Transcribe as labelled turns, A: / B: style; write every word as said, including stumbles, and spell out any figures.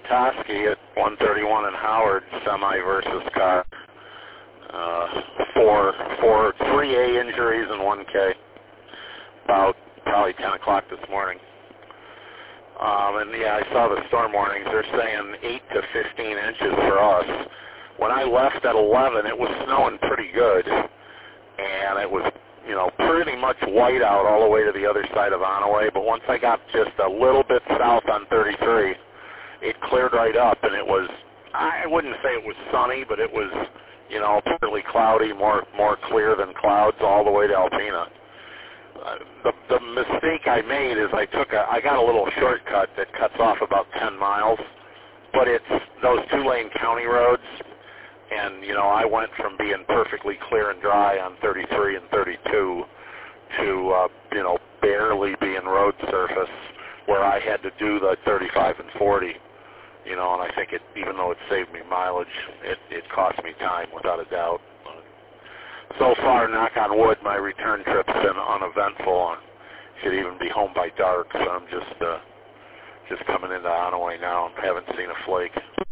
A: Petoskey at one thirty-one in Howard, semi versus car. Uh, four, four, three A injuries and one K. About probably ten o'clock this morning. Um, and yeah, I saw the storm warnings. They're saying eight to fifteen inches for us. When I left at eleven, it was snowing pretty good, and it was, you know, pretty much white out all the way to the other side of Onaway. But once I got just a little bit south on thirty-three, it cleared right up, and it was, I wouldn't say it was sunny, but it was, you know, partly cloudy, more more clear than clouds all the way to Alpena. Uh, the, the mistake I made is I took a, I got a little shortcut that cuts off about ten miles, but it's those two-lane county roads, and, you know, I went from being perfectly clear and dry on thirty-three and thirty-two to, uh, you know, barely being road surface where I had to do the thirty-five and forty, you know, and I think it, even though it saved me mileage, it, it cost me time without a doubt. So far, knock on wood, my return trip's been uneventful. And should even be home by dark, so I'm just uh, just coming into Onaway now and haven't seen a flake.